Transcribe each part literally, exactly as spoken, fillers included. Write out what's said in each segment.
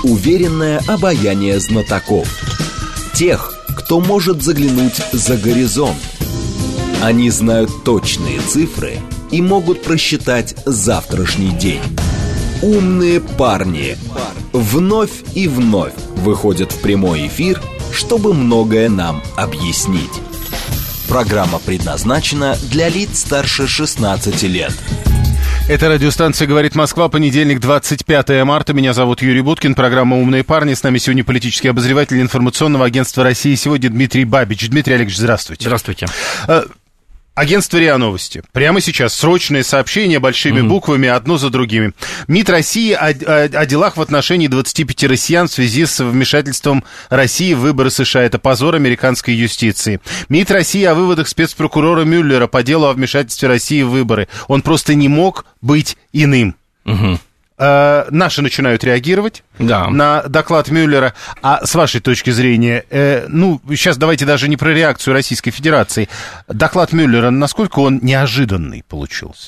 Уверенное обаяние знатоков. Тех, кто может заглянуть за горизонт. Они знают точные цифры и могут просчитать завтрашний день. Умные парни вновь и вновь выходят в прямой эфир, чтобы многое нам объяснить. Программа предназначена для лиц старше шестнадцати лет. Это радиостанция «Говорит Москва», понедельник, двадцать пятое марта. Меня зовут Юрий Буткин, программа «Умные парни». С нами сегодня политический обозреватель информационного агентства «Россия сегодня» Дмитрий Бабич. Дмитрий Олегович, здравствуйте. Здравствуйте. Агентство РИА Новости. Прямо сейчас срочные сообщения большими mm-hmm. буквами, одно за другими. МИД России о, о, о делах в отношении двадцати пяти россиян в связи с вмешательством России в выборы США. Это позор американской юстиции. МИД России о выводах спецпрокурора Мюллера по делу о вмешательстве России в выборы. Он просто не мог быть иным. Mm-hmm. Э, наши начинают реагировать да. на доклад Мюллера. А с вашей точки зрения, э, ну, сейчас давайте даже не про реакцию Российской Федерации. Доклад Мюллера, насколько он неожиданный получился?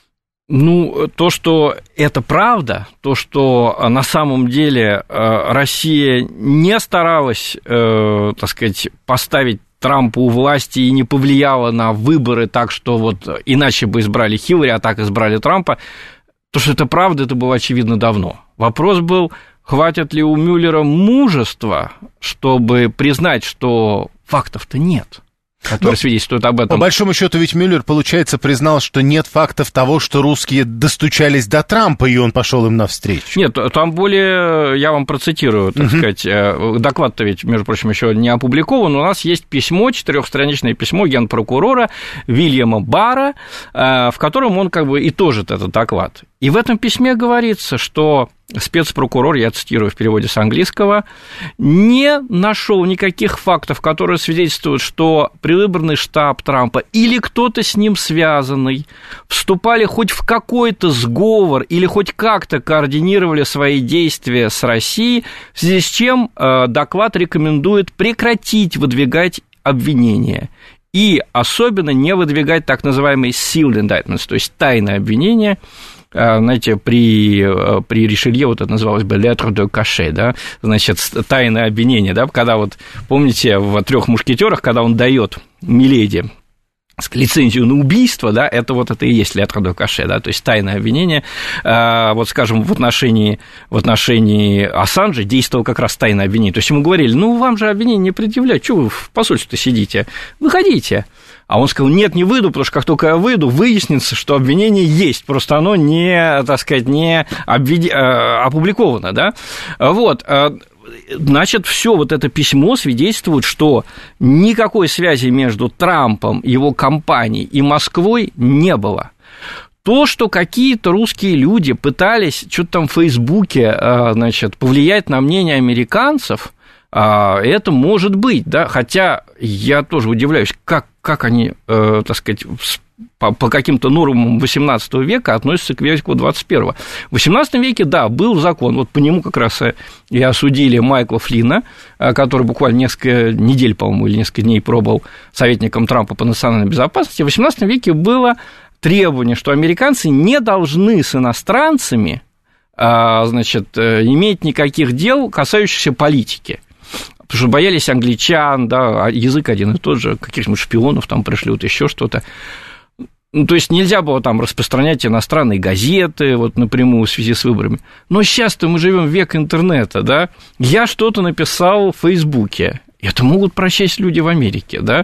Ну, то, что это правда, то, что на самом деле Россия не старалась, э, так сказать, поставить Трампа у власти и не повлияла на выборы так, что вот иначе бы избрали Хиллари, а так избрали Трампа. То, что это правда, это было очевидно давно. Вопрос был, хватит ли у Мюллера мужества, чтобы признать, что фактов-то нет, которые Но, свидетельствуют об этом. По большому счету, ведь Мюллер, получается, признал, что нет фактов того, что русские достучались до Трампа, и он пошел им навстречу. Нет, там более, я вам процитирую, так uh-huh. сказать, доклад-то ведь, между прочим, еще не опубликован. У нас есть письмо, четырехстраничное письмо генпрокурора Вильяма Барра, в котором он как бы итожит этот доклад. И в этом письме говорится, что спецпрокурор, я цитирую в переводе с английского, не нашел никаких фактов, которые свидетельствуют, что предвыборный штаб Трампа или кто-то с ним связанный вступали хоть в какой-то сговор или хоть как-то координировали свои действия с Россией, в связи с чем доклад рекомендует прекратить выдвигать обвинения. И особенно не выдвигать так называемые sealed indictments, то есть тайные обвинения. Знаете, при, при Ришелье вот это называлось бы lettre de cachet, да, значит, тайное обвинение, да, когда вот, помните, в «Трех мушкетерах», когда он дает Миледи лицензию на убийство, да, это вот это и есть lettre de cachet, да, то есть тайное обвинение, вот, скажем, в отношении, в отношении Ассанжа действовало как раз тайное обвинение, то есть ему говорили, ну, вам же обвинение не предъявлять, что вы в посольстве сидите, выходите. А он сказал, нет, не выйду, потому что как только я выйду, выяснится, что обвинение есть, просто оно не, так сказать, не обведи... опубликовано, да, вот. Значит, все вот это письмо свидетельствует, что никакой связи между Трампом, его компанией и Москвой не было. То, что какие-то русские люди пытались что-то там в Фейсбуке, значит, повлиять на мнение американцев, это может быть, да, хотя я тоже удивляюсь, как, как они, э, так сказать, по, по каким-то нормам восемнадцатого века относятся к веку двадцать первого. В восемнадцатом веке, да, был закон, вот по нему как раз и осудили Майкла Флинна, который буквально несколько недель, по-моему, или несколько дней пробовал советником Трампа по национальной безопасности. В восемнадцатом веке было требование, что американцы не должны с иностранцами, значит, иметь никаких дел, касающихся политики. Потому что боялись англичан, да, язык один и тот же, каких-нибудь шпионов там пришлют, еще что-то. Ну, то есть нельзя было там распространять иностранные газеты вот напрямую в связи с выборами. Но сейчас-то мы живем в век интернета, да. Я что-то написал в Фейсбуке. Это могут прочесть люди в Америке, да.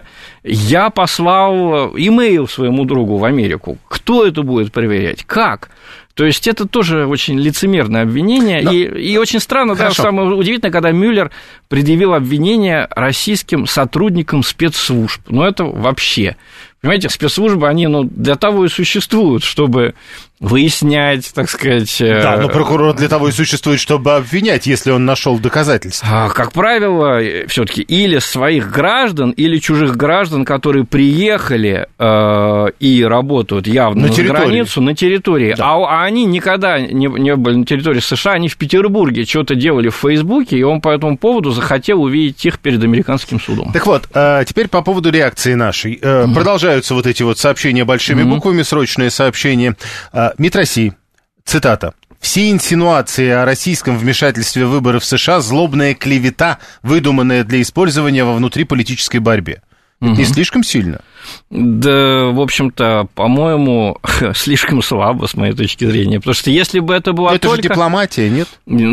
Я послал имейл своему другу в Америку. Кто это будет проверять? Как? То есть это тоже очень лицемерное обвинение, и, и очень странно, Хорошо. да, самое удивительное, когда Мюллер предъявил обвинение российским сотрудникам спецслужб. Ну, это вообще... Понимаете, спецслужбы, они ну, для того и существуют, чтобы выяснять, так сказать... Да, но прокурор для того и существует, чтобы обвинять, если он нашел доказательства. Как правило, все-таки или своих граждан, или чужих граждан, которые приехали э, и работают явно на, на границу, на территории. Да. А, а они никогда не, не были на территории США, они в Петербурге что-то делали в Фейсбуке, и он по этому поводу захотел увидеть их перед американским судом. Так вот, теперь по поводу реакции нашей. Mm-hmm. Продолжаются вот эти вот сообщения большими mm-hmm. буквами, срочные сообщения. МИД России, цитата. Все инсинуации о российском вмешательстве в выборы в США – злобная клевета, выдуманная для использования во внутриполитической борьбе. Это угу. не слишком сильно? Да, в общем-то, по-моему, слишком слабо, с моей точки зрения. Потому что если бы это была это только... же дипломатия, нет?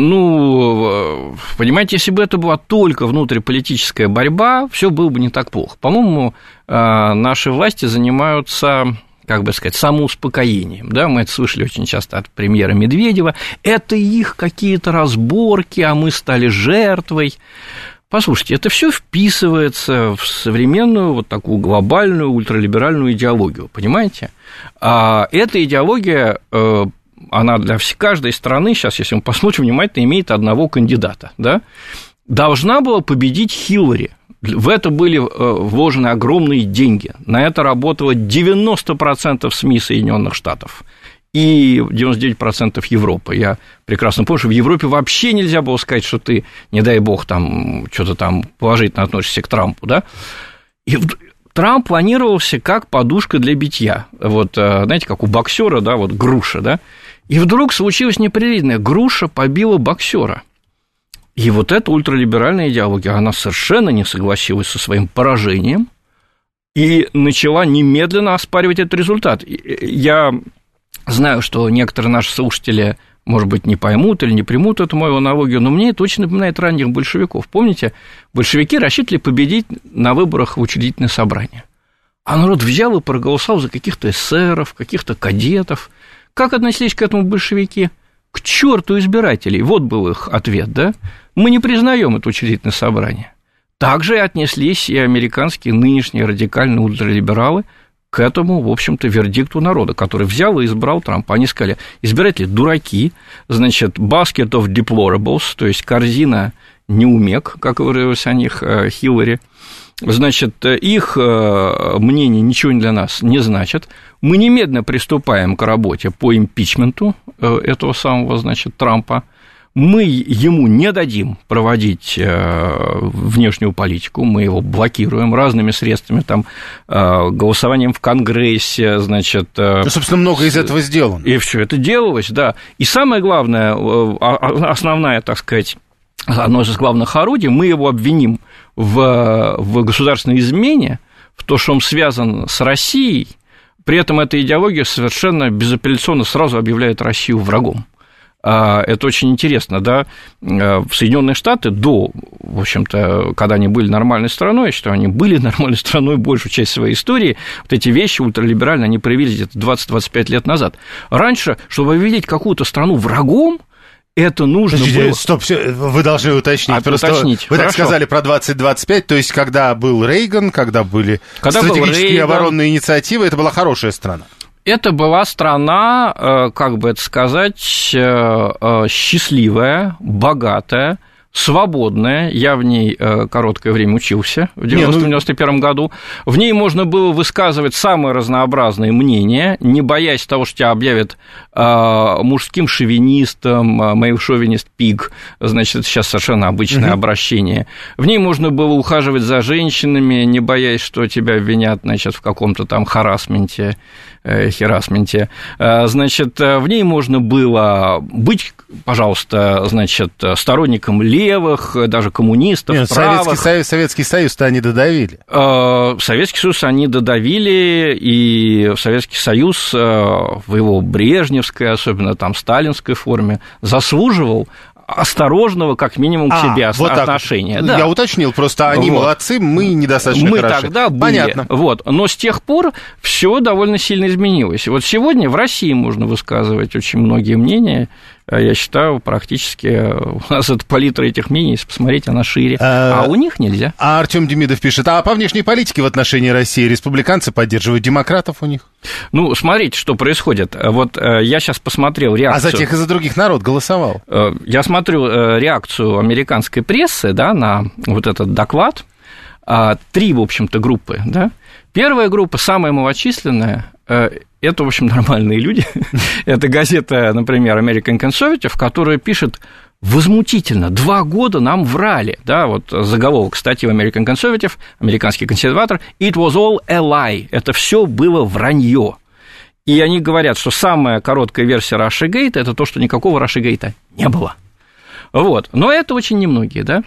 Ну, понимаете, если бы это была только внутриполитическая борьба, все было бы не так плохо. По-моему, наши власти занимаются... как бы сказать, самоуспокоением, да, мы это слышали очень часто от премьера Медведева, это их какие-то разборки, а мы стали жертвой. Послушайте, это все вписывается в современную вот такую глобальную ультралиберальную идеологию, понимаете? А эта идеология, она для каждой страны, сейчас, если мы посмотрим внимательно, имеет одного кандидата, да, должна была победить Хиллари. В это были вложены огромные деньги. На это работало девяносто процентов СМИ Соединенных Штатов и девяносто девять процентов Европы. Я прекрасно помню, что в Европе вообще нельзя было сказать, что ты, не дай бог, там что-то там положительно относишься к Трампу, да? И Трамп планировался как подушка для битья. Вот, знаете, как у боксера, да, вот груша, да? И вдруг случилось непредвиденное. Груша побила боксера. И вот эта ультралиберальная идеология, она совершенно не согласилась со своим поражением и начала немедленно оспаривать этот результат. Я знаю, что некоторые наши слушатели, может быть, не поймут или не примут эту мою аналогию, но мне это очень напоминает ранних большевиков. Помните, большевики рассчитывали победить на выборах в учредительное собрание, а народ взял и проголосовал за каких-то эсеров, каких-то кадетов. Как относились к этому большевики? К черту избирателей. Вот был их ответ, да? Мы не признаем это учредительное собрание. Также отнеслись и американские нынешние радикальные ультралибералы к этому, в общем-то, вердикту народа, который взял и избрал Трампа. Они сказали, избиратели дураки, значит, basket of deplorables, то есть корзина неумек, как выразилась о них Хиллари, значит, их мнение ничего для нас не значит. Мы немедленно приступаем к работе по импичменту этого самого, значит, Трампа. Мы ему не дадим проводить внешнюю политику, мы его блокируем разными средствами, там, голосованием в Конгрессе, значит... Ну, собственно, много из этого сделано. И все это делалось, да. И самое главное, основная, так сказать, одно из главных орудий, мы его обвиним в, в государственной измене, в том, что он связан с Россией, при этом эта идеология совершенно безапелляционно сразу объявляет Россию врагом. Это очень интересно, да, в Соединенные Штаты до, в общем-то, когда они были нормальной страной, я считаю, они были нормальной страной большую часть своей истории, вот эти вещи ультралиберальные, они проявились где-то двадцать-двадцать пять лет назад. Раньше, чтобы объявить какую-то страну врагом, это нужно Подождите, было... Стоп, вы должны уточнить. А, Просто уточнить. Вы Хорошо. так сказали про двадцать-двадцать пять, то есть когда был Рейган, когда были когда стратегические был Рейган, оборонные инициативы, это была хорошая страна. Это была страна, как бы это сказать, счастливая, богатая, свободная. Я в ней короткое время учился в девяносто первом году. В ней можно было высказывать самые разнообразные мнения, не боясь того, что тебя объявят мужским шовинистом, male chauvinist pig, значит, это сейчас совершенно обычное угу. обращение. В ней можно было ухаживать за женщинами, не боясь, что тебя обвинят, значит, в каком-то там харассменте, херасменте. Значит, в ней можно было быть, пожалуйста, значит, сторонником левых, даже коммунистов, Нет, правых. Советский Союз, Советский Союз-то они додавили. Советский Союз они додавили, и Советский Союз в его брежневской, особенно там сталинской форме, заслуживал осторожного, как минимум, к себе а, вот отношения. Так. Да. Я уточнил, просто они вот. молодцы, мы недостаточно мы хороши. Мы тогда были. Понятно. Вот. Но с тех пор все довольно сильно изменилось. Вот сегодня в России можно высказывать очень многие мнения. Я считаю, практически у нас это палитра этих мнений, если посмотреть, она шире. А, а у них нельзя. А Артём Демидов пишет, а по внешней политике в отношении России республиканцы поддерживают демократов у них? Ну, смотрите, что происходит. Вот я сейчас посмотрел реакцию... А за тех и за других народ голосовал. Я смотрю реакцию американской прессы, да, на вот этот доклад. Три, в общем-то, группы, да. Первая группа, самая малочисленная, это, в общем, нормальные люди. Это газета, например, American Conservative, которая пишет: возмутительно, два года нам врали. Да, вот заголовок статьи в American Conservative, американский консерватор, it was all a lie, это все было вранье. И они говорят, что самая короткая версия Russiagate – это то, что никакого Russiagate не было. Вот. Но это очень немногие, да.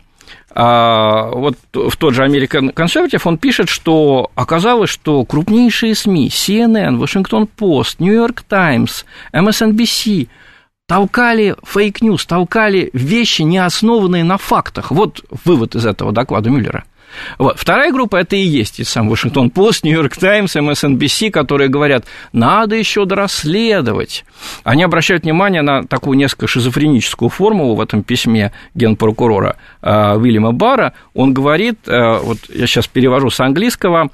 А вот в тот же American Conservative он пишет, что оказалось, что крупнейшие СМИ си эн эн, Washington Post, New York Times, эм эс эн би си толкали фейк-ньюс, толкали вещи, не основанные на фактах. Вот вывод из этого доклада Мюллера. Вот. Вторая группа – это и есть и сам Washington Post, New York Times, эм эс эн би си, которые говорят, надо еще дорасследовать. Они обращают внимание на такую несколько шизофреническую формулу в этом письме генпрокурора э, Уильяма Барра. Он говорит, э, вот я сейчас перевожу с английского,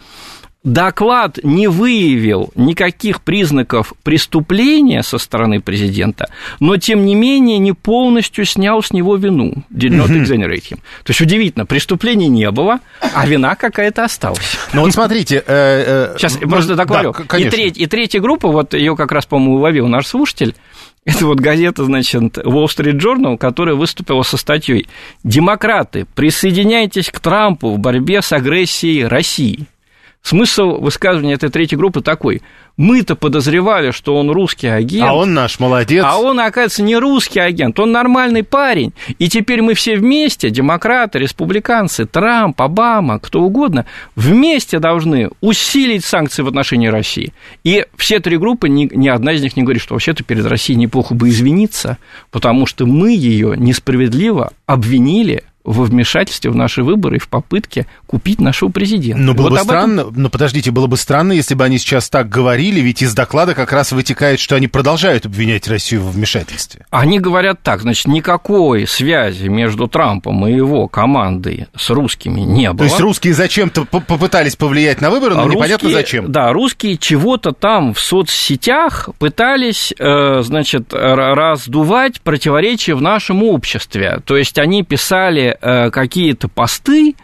доклад не выявил никаких признаков преступления со стороны президента, но, тем не менее, не полностью снял с него вину. Did not exonerate him. То есть, удивительно, преступлений не было, а вина какая-то осталась. Ну, вот смотрите... Э, э, Сейчас я просто договорю. Да, и, треть, и третья группа, вот ее как раз, по-моему, уловил наш слушатель, это вот газета, значит, Wall Street Journal, которая выступила со статьей «Демократы, присоединяйтесь к Трампу в борьбе с агрессией России». Смысл высказывания этой третьей группы такой. Мы-то подозревали, что он русский агент. А он наш молодец. А он, оказывается, не русский агент, он нормальный парень. И теперь мы все вместе, демократы, республиканцы, Трамп, Обама, кто угодно, вместе должны усилить санкции в отношении России. И все три группы, ни, ни одна из них не говорит, что вообще-то перед Россией неплохо бы извиниться, потому что мы ее несправедливо обвинили во вмешательстве в наши выборы и в попытке купить нашего президента. Но было вот бы странно, этом... но подождите, было бы странно, если бы они сейчас так говорили, ведь из доклада как раз вытекает, что они продолжают обвинять Россию во вмешательстве. Они говорят так, значит, никакой связи между Трампом и его командой с русскими не было. То есть русские зачем-то попытались повлиять на выборы, но русские, непонятно зачем. Да, русские чего-то там в соцсетях пытались, значит, раздувать противоречия в нашем обществе. То есть они писали какие-то посты,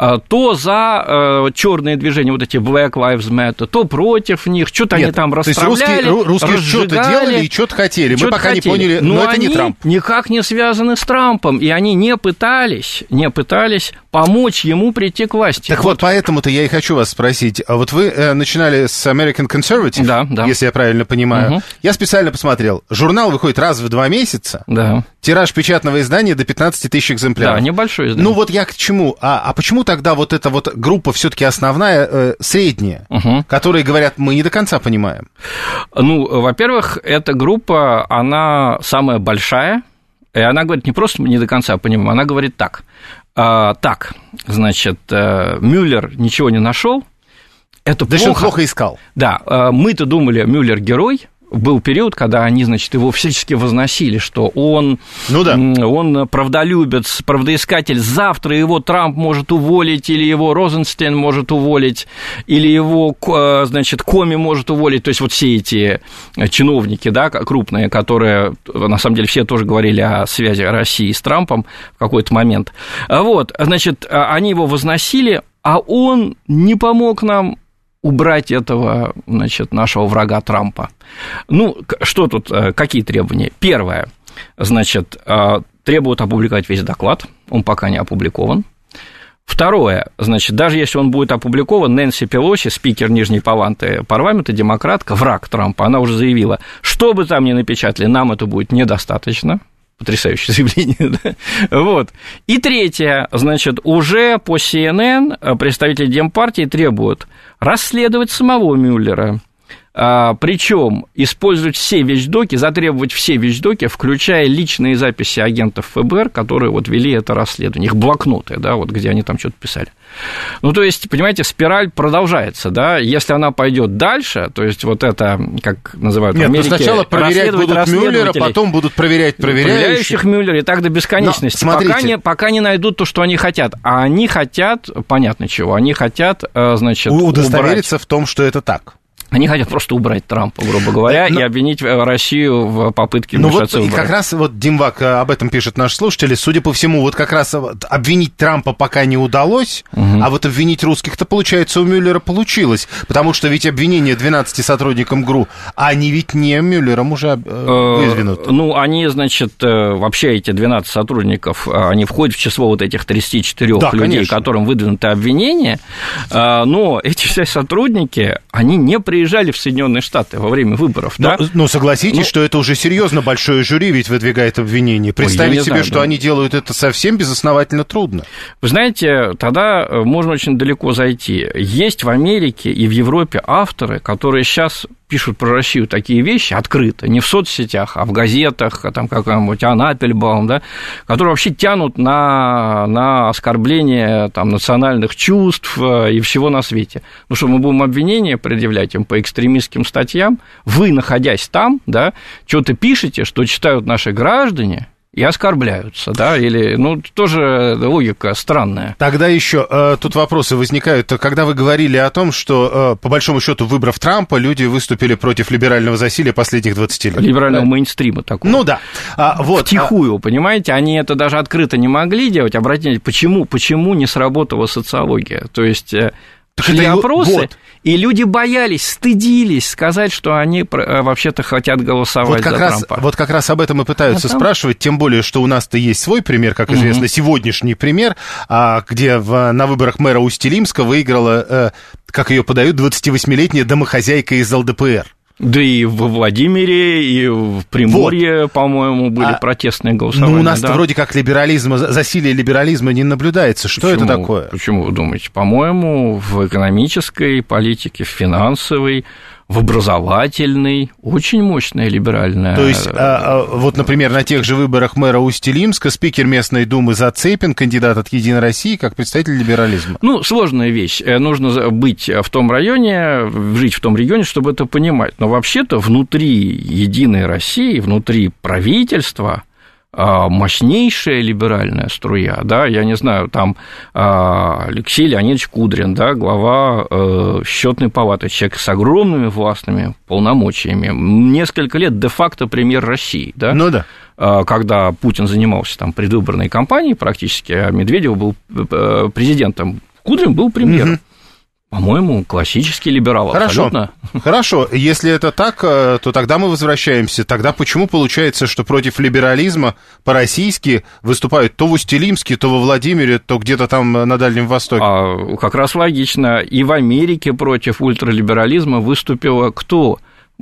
то за черные движения, вот эти Black Lives Matter, то против них, что-то они там расстравляли, то есть русские, русские что-то делали и что-то хотели, что-то мы пока хотели. не поняли, но, но это они не Трамп. Никак не связаны с Трампом, и они не пытались, не пытались помочь ему прийти к власти. Так вот, вот поэтому-то я и хочу вас спросить, а вот вы э, начинали с American Conservative, да, да. если я правильно понимаю, угу. Я специально посмотрел, журнал выходит раз в два месяца, да. Тираж печатного издания до пятнадцать тысяч экземпляров. Да, небольшой издание. Ну вот я к чему? А, а почему тогда вот эта вот группа все-таки основная, э, средняя, угу. которые говорят, мы не до конца понимаем? Ну, во-первых, эта группа, она самая большая, и она говорит не просто не до конца понимаем, она говорит так. А, так, значит, Мюллер ничего не нашел. Это да плохо. Что он плохо искал. Да, мы-то думали, Мюллер герой. Был период, когда они, значит, его всячески возносили, что он, ну да. он правдолюбец, правдоискатель, завтра его Трамп может уволить, или его Розенстейн может уволить, или его, значит, Коми может уволить, то есть вот все эти чиновники, да, крупные, которые, на самом деле, все тоже говорили о связи России с Трампом в какой-то момент. Вот, значит, они его возносили, а он не помог нам убрать этого, значит, нашего врага Трампа. Ну, что тут, какие требования? Первое, значит, требуют опубликовать весь доклад, он пока не опубликован. Второе, значит, даже если он будет опубликован, Нэнси Пелоси, спикер Нижней палаты парламента, демократка, враг Трампа, она уже заявила, что бы там ни напечатали, нам это будет недостаточно. Потрясающее заявление, да? Вот. И третье, значит, уже по си эн эн представители Демпартии требуют расследовать самого Мюллера, а, причем использовать все вещдоки, затребовать все вещдоки, включая личные записи агентов эф бэ эр, которые вот вели это расследование, их блокноты, да, вот где они там что-то писали. Ну, то есть, понимаете, спираль продолжается, да, если она пойдет дальше, то есть, вот это, как называют Нет, в Америке, сначала проверять будут Мюллера, потом будут проверять проверяющих. Проверяющих Мюллера, и так до бесконечности, пока не, пока не найдут то, что они хотят. А они хотят, понятно чего, они хотят, значит, удостовериться убрать. в том, что это так. Они хотят просто убрать Трампа, грубо говоря, но, и обвинить Россию в попытке вмешаться ну вот, в выборы. И как раз вот Димвак об этом пишет наш слушатель, судя по всему, вот как раз обвинить Трампа пока не удалось, угу. а вот обвинить русских-то, получается, у Мюллера получилось, потому что ведь обвинение двенадцати сотрудникам ГРУ, они ведь не Мюллером уже выдвинуты. Ну, они, значит, вообще эти двенадцать сотрудников, они входят в число вот этих тридцати четырёх да, людей, конечно. которым выдвинуты обвинения, но эти все сотрудники, они не при приезжали в Соединенные Штаты во время выборов, но, да? Но согласитесь, ну, что это уже серьезно большое жюри ведь выдвигает обвинение. Представить ой, себе, знаю, что да. они делают это совсем безосновательно трудно. Вы знаете, тогда можно очень далеко зайти. Есть в Америке и в Европе авторы, которые сейчас пишут про Россию такие вещи открыто, не в соцсетях, а в газетах, там какой-нибудь Ан Аппельбаум, да, которые вообще тянут на, на оскорбление там, национальных чувств и всего на свете. Ну что, мы будем обвинения предъявлять им по экстремистским статьям? Вы, находясь там, да, что-то пишете, что читают наши граждане, и оскорбляются, да, или, ну, тоже логика странная. Тогда еще э, тут вопросы возникают. Когда вы говорили о том, что, э, по большому счету, выбрав Трампа, люди выступили против либерального засилия последних двадцати лет. Либерального да? мейнстрима такого. Ну да. А, вот, Втихую, а... понимаете, они это даже открыто не могли делать. Обратите, почему, почему не сработала социология? То есть... Так шли это опросы, вот. И люди боялись, стыдились сказать, что они вообще-то хотят голосовать вот как за раз, Трампа. Вот как раз об этом и пытаются а там... спрашивать, тем более, что у нас-то есть свой пример, как известно, угу. сегодняшний пример, где в, на выборах мэра Усть-Илимска выиграла, как ее подают, двадцативосьмилетняя домохозяйка из эл дэ пэ эр. Да и во Владимире, и в Приморье, вот. По-моему, были а, ну, протестные голосования. Ну, у нас-то да. вроде как либерализма, засилие либерализма не наблюдается. Что Почему? это такое? Почему вы думаете? По-моему, в экономической политике, в финансовой, в образовательной очень мощная либеральная... То есть, а, а, вот, например, на тех же выборах мэра Усть-Илимска спикер местной думы Зацепин, кандидат от «Единой России», как представитель либерализма. Ну, сложная вещь. Нужно быть в том районе, жить в том регионе, чтобы это понимать. Но вообще-то внутри «Единой России», внутри правительства... мощнейшая либеральная струя, да, я не знаю, там Алексей Леонидович Кудрин, да, глава счетной палаты, человек с огромными властными полномочиями, несколько лет де-факто премьер России, да, ну да. Когда Путин занимался там предвыборной кампанией практически, а Медведев был президентом, Кудрин был премьером. Угу. По-моему, классический либерал. Хорошо. Абсолютно. Хорошо, если это так, то тогда мы возвращаемся. Тогда почему получается, что против либерализма по-российски выступают то в Усть-Илимске, то во Владимире, то где-то там на Дальнем Востоке? А, как раз логично. И в Америке против ультралиберализма выступило кто?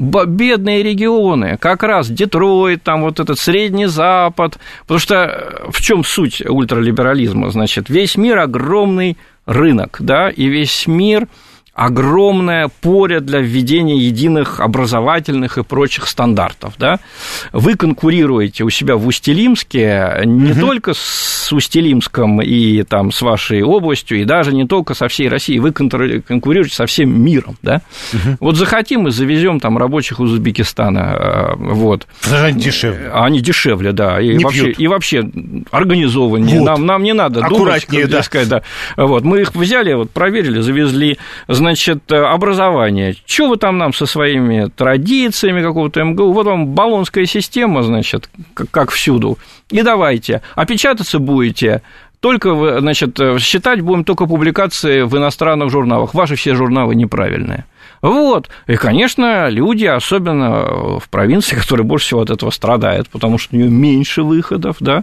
Бедные регионы, как раз Детройт, там вот этот Средний Запад. Потому что в чем суть ультралиберализма? Значит, весь мир огромный рынок, да, и весь мир огромное поле для введения единых образовательных и прочих стандартов, да. Вы конкурируете у себя в Усть-Илимске не угу. только с Усть-Илимском и там с вашей областью, и даже не только со всей Россией, вы конкурируете со всем миром, да. Угу. Вот захотим и завезем там рабочих из Узбекистана, вот. Даже они дешевле. Они дешевле, да, и, вообще, и вообще организованнее, вот. нам, нам не надо аккуратнее, думать, да. сказать, да. Вот, мы их взяли, вот, проверили, завезли. Значит, образование. Что вы там нам со своими традициями какого-то эм гэ у? Вот вам болонская система, значит, как всюду. И давайте. А печататься будете только, значит, считать будем только публикации в иностранных журналах. Ваши все журналы неправильные. Вот. И, конечно, люди, особенно в провинции, которые больше всего от этого страдают, потому что у нее меньше выходов, да,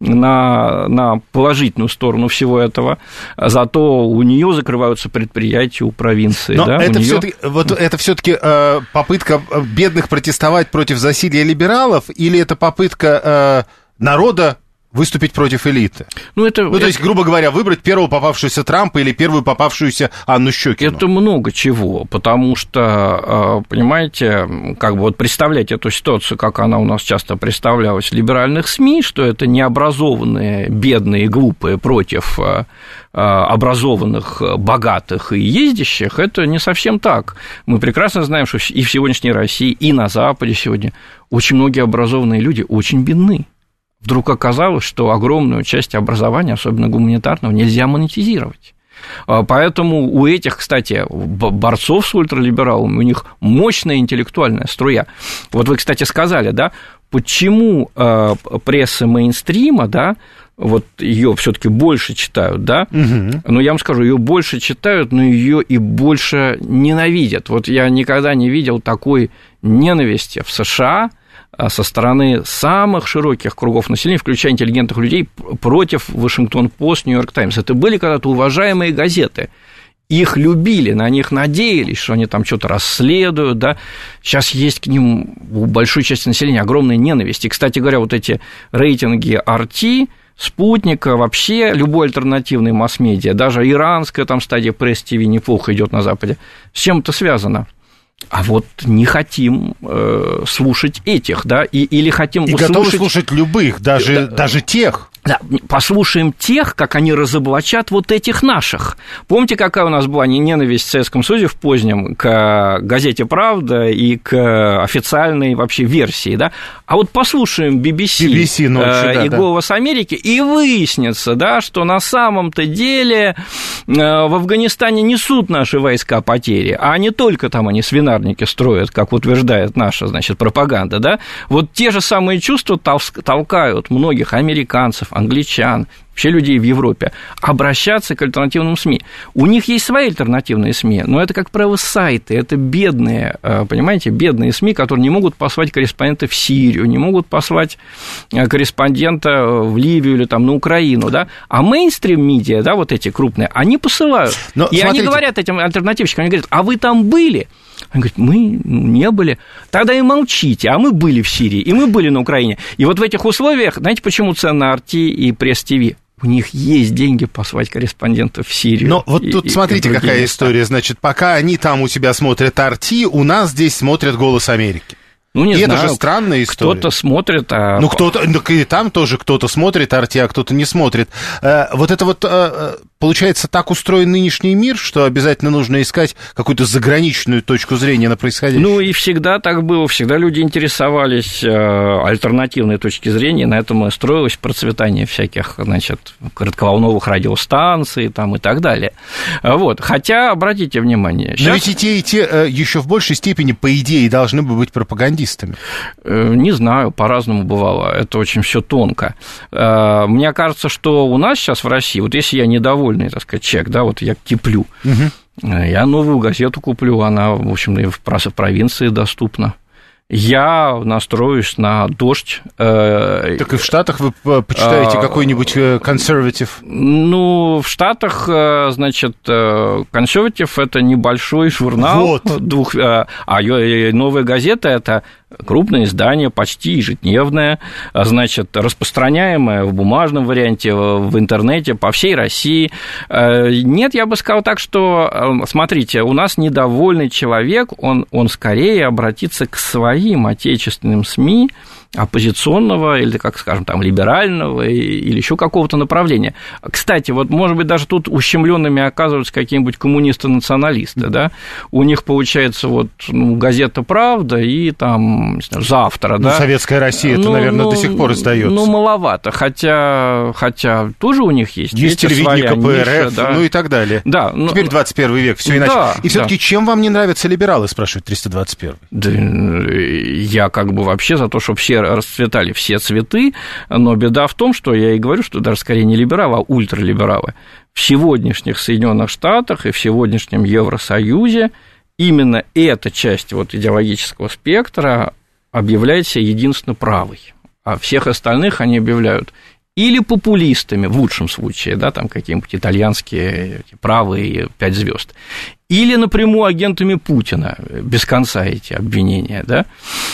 на, на положительную сторону всего этого, зато у нее закрываются предприятия у провинции. Но да, это неё... все-таки вот это все-таки э, попытка бедных протестовать против засилия либералов, или это попытка э, народа выступить против элиты? Ну, это, ну, то это... есть, грубо говоря, выбрать первого попавшегося Трампа или первую попавшуюся Анну Щёкину. Это много чего, потому что, понимаете, как бы вот представлять эту ситуацию, как она у нас часто представлялась в либеральных СМИ, что это необразованные, бедные, глупые против образованных, богатых и ездящих, это не совсем так. Мы прекрасно знаем, что и в сегодняшней России, и на Западе сегодня очень многие образованные люди очень бедны. Вдруг оказалось, что огромную часть образования, особенно гуманитарного, нельзя монетизировать. Поэтому у этих, кстати, борцов с ультралибералами, у них мощная интеллектуальная струя. Вот вы, кстати, сказали, да, почему пресса мейнстрима, да, вот ее все-таки больше читают, да, угу. но я вам скажу, ее больше читают, но ее и больше ненавидят. Вот я никогда не видел такой ненависти в США со стороны самых широких кругов населения, включая интеллигентных людей, против Вашингтон-Пост, Нью-Йорк Таймс. Это были когда-то уважаемые газеты. их любили, на них надеялись, что они там что-то расследуют, да. Сейчас есть к ним у большой части населения огромная ненависть. И, кстати говоря, вот эти рейтинги эр ти, Спутника, вообще любой альтернативный масс-медиа, даже иранская там стадия пресс-ТВ неплохо идет на Западе, с чем это связано? А вот не хотим э, слушать этих, да, и, или хотим и услышать... готовы слушать любых, даже, да, даже тех. Да, послушаем тех, как они разоблачат вот этих наших. Помните, какая у нас была ненависть в Советском Союзе в позднем к газете «Правда» и к официальной вообще версии, да? А вот послушаем би би си, би би си ночью, э, да, и да. «Голос Америки», и выяснится, да, что на самом-то деле э, в Афганистане несут наши войска потери, а не только там они свинарники строят, как утверждает наша, значит, пропаганда, да? Вот те же самые чувства толкают многих американцев, англичан, вообще людей в Европе, обращаться к альтернативным СМИ. У них есть свои альтернативные СМИ, но это, как правило, сайты, это бедные, понимаете, бедные СМИ, которые не могут послать корреспондента в Сирию, не могут послать корреспондента в Ливию или там на Украину, да, а мейнстрим-медиа, да, вот эти крупные, они посылают. Но, и смотрите... они говорят этим альтернативщикам, они говорят, а вы там были? Они говорят, мы не были. Тогда и молчите, а мы были в Сирии, и мы были на Украине. И вот в этих условиях, знаете, почему цены на эр ти и пресс-ТВ? У них есть деньги послать корреспондентов в Сирию. Но вот и, тут и, смотрите, и какая места. История. Значит, пока они там у тебя смотрят эр ти, у нас здесь смотрят «Голос Америки». Ну, не и знаю, это же странная история. Кто-то смотрит, а... Ну, кто-то, и там тоже кто-то смотрит эр ти, а кто-то не смотрит. Вот это вот, получается, так устроен нынешний мир, что обязательно нужно искать какую-то заграничную точку зрения на происходящее? Ну, и всегда так было. Всегда люди интересовались альтернативной точки зрения. На этом и строилось процветание всяких, значит, коротковолновых радиостанций там, и так далее. Вот. Хотя, обратите внимание... Сейчас... Но ведь и те, и те еще в большей степени, по идее, должны бы быть пропагандистами. Не знаю, по-разному бывало, это очень все тонко. Мне кажется, что у нас сейчас в России, вот если я недовольный, так сказать, человек, да, вот я киплю, угу. я новую газету куплю, она, в общем, и в провинции доступна. Я настроюсь на «Дождь». Так и в Штатах вы почитаете а, какой-нибудь консерватив? Ну, в Штатах, значит, консерватив – это небольшой журнал. Вот. Двух, а «Новая газета» – это крупное издание, почти ежедневное, значит, распространяемое в бумажном варианте, в интернете по всей России. Нет, я бы сказал так, что, смотрите, у нас недовольный человек, он, он скорее обратится к своим отечественным СМИ, оппозиционного или, как скажем, там, либерального или еще какого-то направления. Кстати, вот, может быть, даже тут ущемленными оказываются какие-нибудь коммунисты-националисты, да? У них, получается, вот, ну, газета «Правда» и, там, не знаю, «Завтра», ну, да? Советская Россия, это, ну, наверное, ну, до сих пор издается. Ну, маловато, хотя, хотя тоже у них есть. Есть телевидение ка пэ эр эф, ниша, да. Ну, и так далее. Да, но... Теперь двадцать первый век, все иначе. Да, и все-таки да. Чем вам не нравятся либералы, спрашивает триста двадцать первый? Да, я как бы вообще за то, чтобы все расцветали все цветы, но беда в том, что я и говорю, что даже скорее не либералы, а ультралибералы. В сегодняшних Соединенных Штатах и в сегодняшнем Евросоюзе именно эта часть вот идеологического спектра объявляет себя единственно правой, а всех остальных они объявляют или популистами, в лучшем случае, да, там какие-нибудь итальянские правые пять звезд, или напрямую агентами Путина, без конца эти обвинения, да,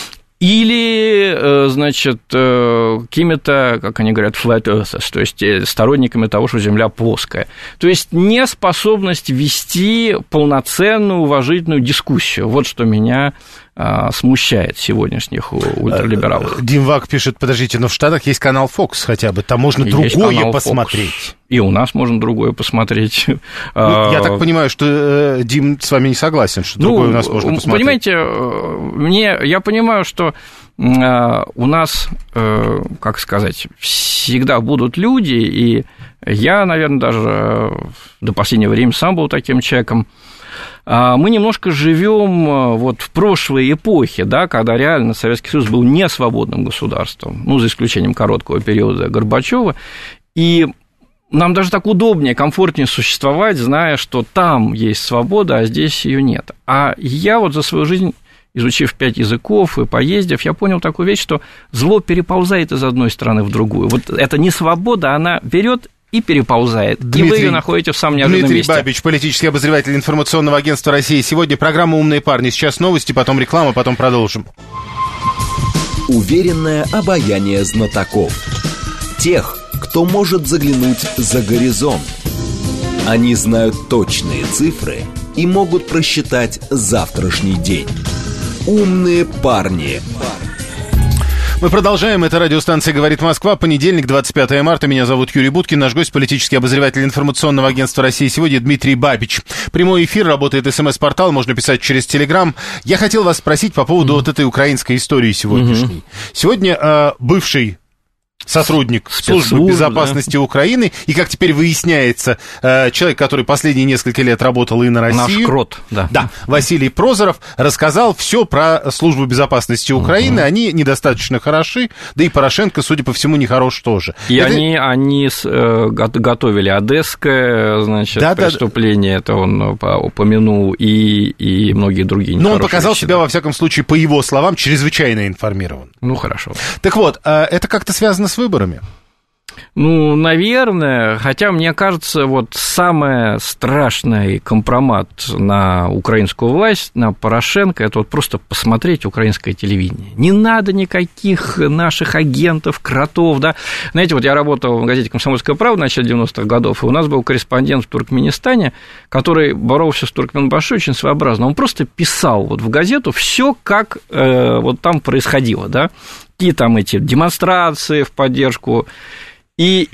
или, значит, какими-то, как они говорят, flat earthers, то есть сторонниками того, что Земля плоская. То есть неспособность вести полноценную, уважительную дискуссию. Вот что меня смущает сегодняшних ультралибералов. Дим Вак пишет, подождите, но в Штатах есть канал Fox хотя бы, там можно есть другое посмотреть. Fox. И у нас можно другое посмотреть. Ну, я так понимаю, что Дим с вами не согласен, что ну, другое у нас можно посмотреть. Понимаете, мне, я понимаю, что у нас, как сказать, всегда будут люди, и я, наверное, даже до последнего времени сам был таким человеком. Мы немножко живем вот в прошлой эпохе, да, когда реально Советский Союз был не свободным государством, ну, за исключением короткого периода Горбачева, и нам даже так удобнее, комфортнее существовать, зная, что там есть свобода, а здесь ее нет. А я вот за свою жизнь, изучив пять языков и поездив, я понял такую вещь, что зло переползает из одной страны в другую. Вот это не свобода, она берет и и переползает. Дмитрий, и вы ее находите в самом неожиданном Дмитрий месте. Дмитрий Бабич, политический обозреватель информационного агентства «Россия сегодня». Программа «Умные парни». Сейчас новости, потом реклама, потом продолжим. Уверенное обаяние знатоков. Тех, кто может заглянуть за горизонт. Они знают точные цифры и могут просчитать завтрашний день. Умные парни. Мы продолжаем. Это радиостанция «Говорит Москва». Понедельник, двадцать пятое марта. Меня зовут Юрий Буткин. Наш гость — политический обозреватель информационного агентства «Россия сегодня» Дмитрий Бабич. Прямой эфир, работает СМС-портал, можно писать через Телеграм. Я хотел вас спросить по поводу mm-hmm. вот этой украинской истории сегодняшней. Mm-hmm. Сегодня э, бывший сотрудник службы безопасности да. Украины, и, как теперь выясняется, человек, который последние несколько лет работал и на Россию. Наш крот, да. Да, Василий Прозоров рассказал все про службу безопасности Украины. Uh-huh. Они недостаточно хороши, да и Порошенко, судя по всему, нехорош тоже. И это... они, они э, готовили одесское, значит, да, преступление, да, это он упомянул, и, и многие другие. Но он показал вещи, себя, да. во всяком случае, по его словам, чрезвычайно информирован. Ну, хорошо. Так вот, это как-то связано с выборами? Ну, наверное, хотя, мне кажется, вот самый страшный компромат на украинскую власть, на Порошенко, это вот просто посмотреть украинское телевидение. Не надо никаких наших агентов, кротов, да. Знаете, вот я работал в газете «Комсомольская правда» в начале девяностых годов, и у нас был корреспондент в Туркменистане, который боролся с Туркменбаши очень своеобразно. Он просто писал вот в газету все, как э, вот там происходило, да. Какие там эти демонстрации в поддержку. И,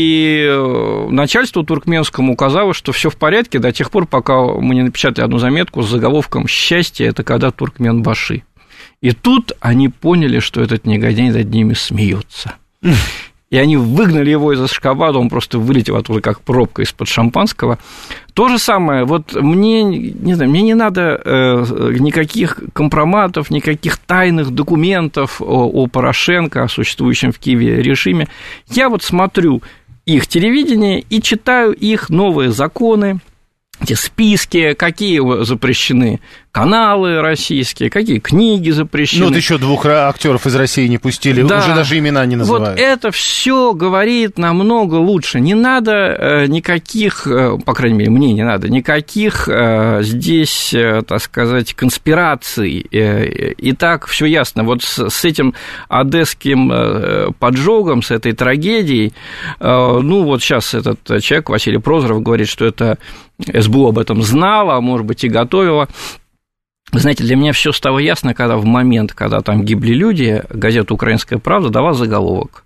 и начальству туркменскому казалось, что все в порядке до тех пор, пока мы не напечатали одну заметку с заголовком «Счастье – это когда Туркменбаши». И тут они поняли, что этот негодяй над ними смеется. И они выгнали его из Ашхабада, он просто вылетел оттуда, как пробка из-под шампанского. То же самое, вот мне не, знаю, мне не надо э, никаких компроматов, никаких тайных документов о, о Порошенко, о существующем в Киеве режиме. Я вот смотрю их телевидение и читаю их новые законы, эти списки, какие запрещены каналы российские, какие книги запрещены. Ну, вот еще двух актеров из России не пустили, да. Уже даже имена не называют. Вот это все говорит намного лучше. Не надо никаких, по крайней мере, мне не надо, никаких здесь, так сказать, конспираций. И так все ясно. Вот с этим одесским поджогом, с этой трагедией, ну, вот сейчас этот человек, Василий Прозоров, говорит, что это СБУ об этом знала, а может быть, и готовила. Вы знаете, для меня все стало ясно, когда в момент, когда там гибли люди, газета «Украинская правда» дала заголовок: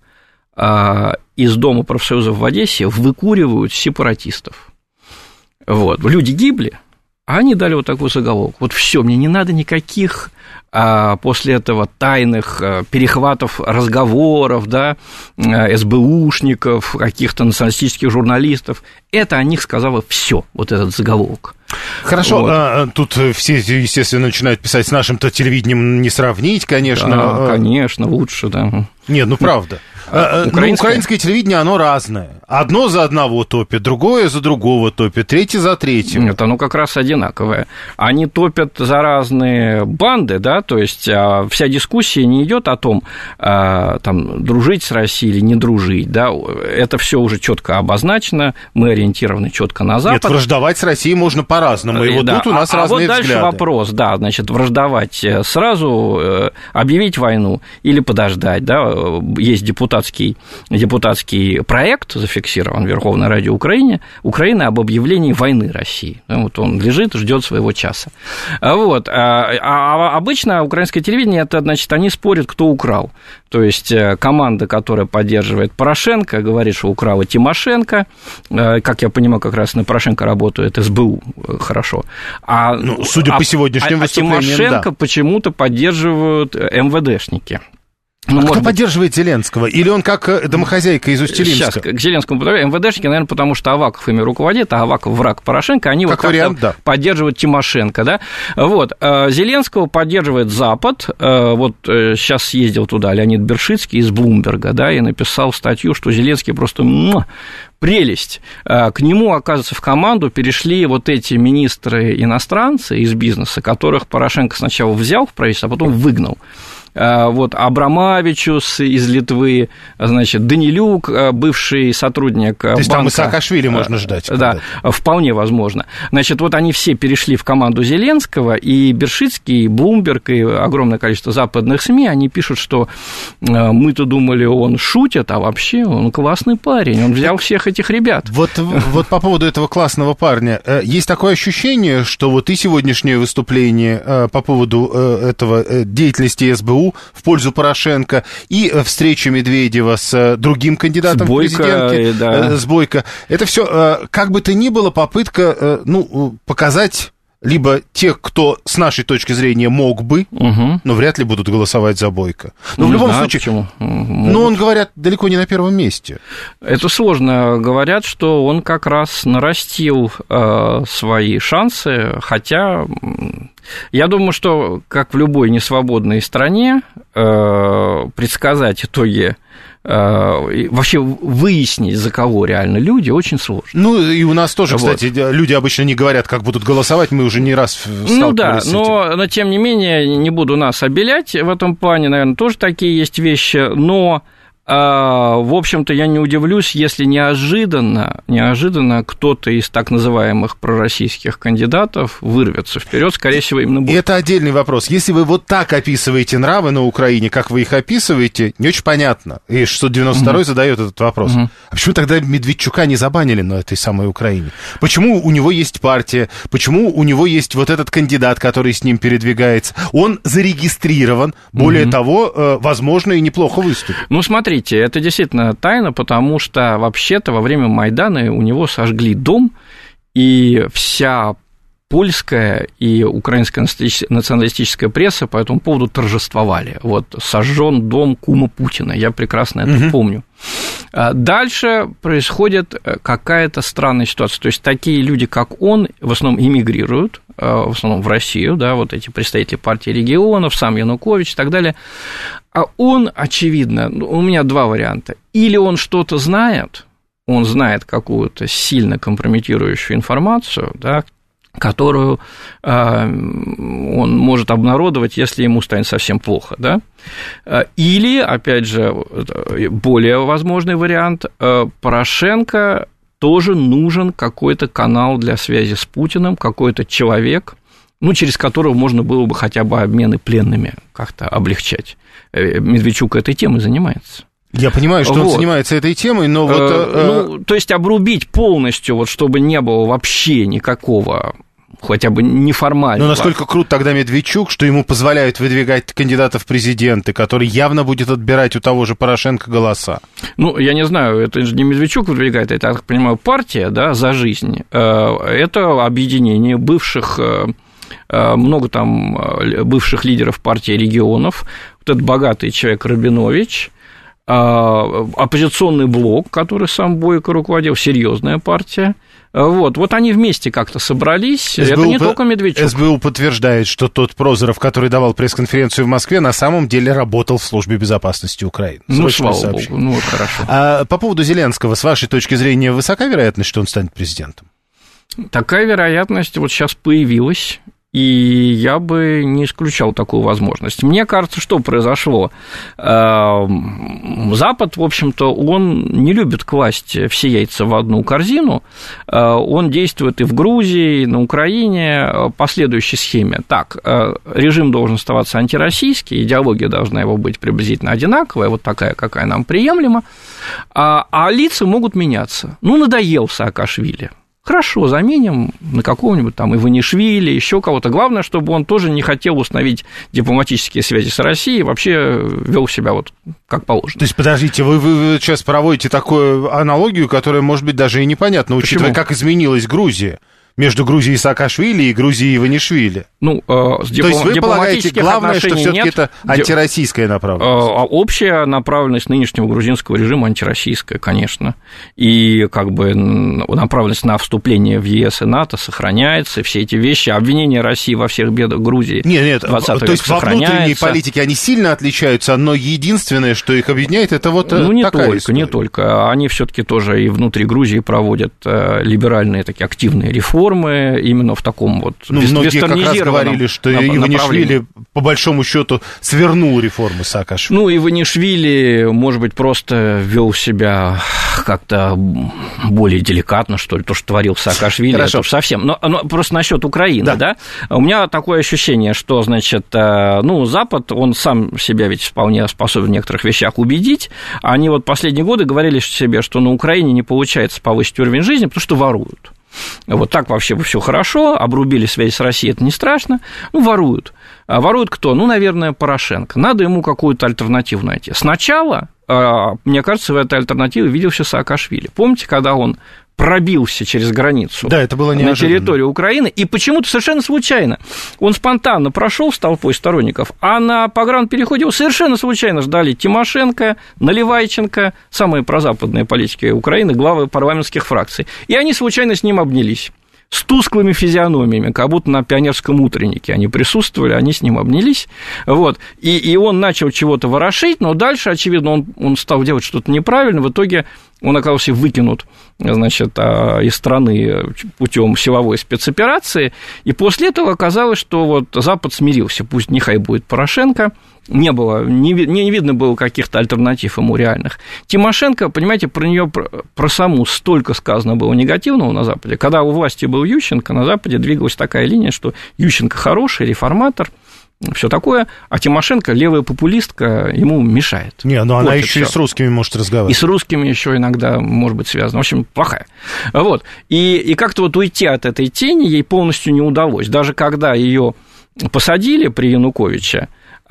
из Дома профсоюзов в Одессе выкуривают сепаратистов. Вот. Люди гибли, а они дали вот такой заголовок. Вот все, мне не надо никаких а, после этого тайных а, перехватов разговоров, да, СБУшников, каких-то националистических журналистов. Это о них сказала все, вот этот заголовок. Хорошо, вот. а, тут все, естественно, начинают писать: с нашим-то телевидением не сравнить, конечно. Да, конечно, лучше, да. Нет, ну правда. Украинское? Ну, украинское телевидение, оно разное. Одно за одного топит, другое за другого топит, третье за третьего. Нет, оно как раз одинаковое. Они топят за разные банды, да, то есть вся дискуссия не идет о том, там, дружить с Россией или не дружить, да, это все уже четко обозначено, мы ориентированы четко на Запад. Нет, враждовать с Россией можно по-разному, и вот да. тут у нас а, разные взгляды. А вот дальше взгляды. Вопрос, да, значит, враждовать сразу, объявить войну или подождать, да, есть депутат депутатский проект зафиксирован в Верховной Раде Украины, Украины об объявлении войны России. Вот он лежит, ждет своего часа. Вот. А обычно украинское телевидение, это, значит, они спорят, кто украл. То есть команда, которая поддерживает Порошенко, говорит, что украла Тимошенко. Как я понимаю, как раз на Порошенко работает СБУ хорошо. А, ну, судя а, по сегодняшним а, выступлениям, а Тимошенко да. почему-то поддерживают МВДшники. Ну, а кто быть... поддерживает Зеленского? Или он как домохозяйка из Усть-Илимска? Сейчас, к Зеленскому подавляю. МВДшники, наверное, потому что Аваков ими руководит, а Аваков враг Порошенко, они как вот вариант, да. поддерживают Тимошенко, да? Вот. Зеленского поддерживает Запад. Вот сейчас съездил туда Леонид Бершицкий из Блумберга, да, и написал статью, что Зеленский просто... прелесть. К нему, оказывается, в команду перешли вот эти министры-иностранцы из бизнеса, которых Порошенко сначала взял в правительство, а потом выгнал. вот, Абрамавичус из Литвы, значит, Данилюк, бывший сотрудник банка. То есть там и Саакашвили можно ждать. Да, когда-то. Вполне возможно. Значит, вот они все перешли в команду Зеленского, и Бершицкий, и Блумберг, и огромное количество западных СМИ, они пишут, что мы-то думали, он шутит, а вообще он классный парень, он взял всех этих ребят. Вот, вот по поводу этого классного парня, есть такое ощущение, что вот и сегодняшнее выступление по поводу этого деятельности СБУ в пользу Порошенко, и встреча Медведева с другим кандидатом в президенты, да. с Бойко, это все, как бы то ни было, попытка, ну, показать либо тех, кто с нашей точки зрения мог бы, угу. но вряд ли будут голосовать за Бойко. Но не в любом знаю, случае, почему. Ну, он, говорят, далеко не на первом месте. Это сложно. Говорят, что он как раз нарастил э, свои шансы, хотя я думаю, что, как в любой несвободной стране, э, предсказать итоги, вообще выяснить, за кого реально люди, очень сложно. Ну, и у нас тоже, вот. Кстати, люди обычно не говорят, как будут голосовать, мы уже не раз сталкивались ну, да, с этим. Но, но, тем не менее, не буду нас обелять в этом плане, наверное, тоже такие есть вещи, но... В общем-то, я не удивлюсь, если неожиданно, неожиданно кто-то из так называемых пророссийских кандидатов вырвется вперед, скорее всего, именно будет. И это отдельный вопрос. Если вы вот так описываете нравы на Украине, как вы их описываете, не очень понятно. И шестьсот девяносто второй угу. задает этот вопрос. Угу. А почему тогда Медведчука не забанили на этой самой Украине? Почему у него есть партия? Почему у него есть вот этот кандидат, который с ним передвигается? Он зарегистрирован. Более угу. того, возможно, и неплохо выступит. Ну, смотрите. Это действительно тайна, потому что вообще-то во время Майдана у него сожгли дом, и вся польская и украинская националистическая пресса по этому поводу торжествовали. Вот, сожжен дом кума Путина, я прекрасно это угу. помню. Дальше происходит какая-то странная ситуация. То есть такие люди, как он, в основном эмигрируют, в основном в Россию, да, вот эти представители партии регионов, сам Янукович и так далее. А он, очевидно, у меня два варианта. Или он что-то знает, он знает какую-то сильно компрометирующую информацию, да, которую э, он может обнародовать, если ему станет совсем плохо, да? Или, опять же, более возможный вариант, э, Порошенко тоже нужен какой-то канал для связи с Путиным, какой-то человек, ну, через которого можно было бы хотя бы обмены пленными как-то облегчать. Медведчук этой темой занимается. Я понимаю, что вот. он занимается этой темой, но вот... Э, ну, то есть обрубить полностью, вот, чтобы не было вообще никакого, хотя бы неформального... Но насколько крут тогда Медведчук, что ему позволяют выдвигать кандидатов в президенты, который явно будет отбирать у того же Порошенко голоса? Ну, я не знаю, это же не Медведчук выдвигает, это, я так понимаю, партия, да, «За жизнь». Это объединение бывших... много там бывших лидеров партии регионов, вот этот богатый человек Рабинович, оппозиционный блок, который сам Бойко руководил, серьезная партия. Вот, вот они вместе как-то собрались, СБУ, это не по... только Медведчук. СБУ подтверждает, что тот Прозоров, который давал пресс-конференцию в Москве, на самом деле работал в службе безопасности Украины. Ну, слава сообщение. Богу, ну вот хорошо. А по поводу Зеленского, с вашей точки зрения, высока вероятность, что он станет президентом? Такая вероятность вот сейчас появилась, и я бы не исключал такую возможность. Мне кажется, что произошло? Запад, в общем-то, он не любит класть все яйца в одну корзину, он действует и в Грузии, и на Украине по следующей схеме. Так, режим должен оставаться антироссийский, идеология должна его быть приблизительно одинаковая, вот такая, какая нам приемлема, а, а лица могут меняться. Ну, надоел Саакашвили. Хорошо, заменим на какого-нибудь там Иванишвили, еще кого-то. Главное, чтобы он тоже не хотел установить дипломатические связи с Россией, вообще вел себя вот как положено. То есть, подождите, вы, вы сейчас проводите такую аналогию, которая, может быть, даже и непонятна, учитывая, Почему? как изменилась Грузия. Между Грузией Саакашвили и Грузией Иванишвили. Ну, э, с диплом... То есть вы полагаете, главное, что все-таки это антироссийская направленность? Э, общая направленность нынешнего грузинского режима антироссийская, конечно. И как бы направленность на вступление в ЕС и НАТО сохраняется. Все эти вещи, обвинения России во всех бедах Грузии нет, нет, то есть во внутренней политике они сильно отличаются, но единственное, что их объединяет, это вот ну, не такая только, история. не только. Они все-таки тоже и внутри Грузии проводят либеральные такие активные реформы. реформы именно в таком вот ну, многие как раз говорили, что Иванишвили, по большому счету, свернул реформы Саакашвили. Ну, Иванишвили, может быть, просто вел себя как-то более деликатно, что ли, то, что творил Саакашвили, это уж совсем. Но, но просто насчет Украины, да. да, у меня такое ощущение, что, значит, ну, Запад, он сам себя ведь вполне способен в некоторых вещах убедить. Они вот последние годы говорили себе, что на Украине не получается повысить уровень жизни, потому что воруют. Вот так вообще все хорошо, обрубили связь с Россией, это не страшно, ну, воруют. А воруют кто? Ну, наверное, Порошенко. Надо ему какую-то альтернативу найти. Сначала, мне кажется, в этой альтернативе виделся Саакашвили. Помните, когда он пробился через границу, да, это было на территорию Украины, и почему-то совершенно случайно он спонтанно прошел с толпой сторонников, а на погранпереходе его совершенно случайно ждали Тимошенко, Наливайченко, самые прозападные политики Украины, главы парламентских фракций, и они случайно с ним обнялись. С тусклыми физиономиями, как будто на пионерском утреннике они присутствовали, они с ним обнялись, вот, и, и он начал чего-то ворошить, но дальше, очевидно, он, он стал делать что-то неправильно, в итоге он оказался выкинут, значит, из страны путем силовой спецоперации, и после этого оказалось, что вот Запад смирился, пусть нехай будет Порошенко, не было, не, не видно было каких-то альтернатив ему реальных. Тимошенко, понимаете, про нее, про, про саму столько сказано было негативного на Западе. Когда у власти был Ющенко, на Западе двигалась такая линия, что Ющенко хороший реформатор, все такое, а Тимошенко, левая популистка, ему мешает. Не, ну она еще и с русскими может разговаривать. И с русскими еще иногда может быть связано. В общем, плохая. Вот. И, и как-то вот уйти от этой тени ей полностью не удалось. Даже когда ее посадили при Януковиче,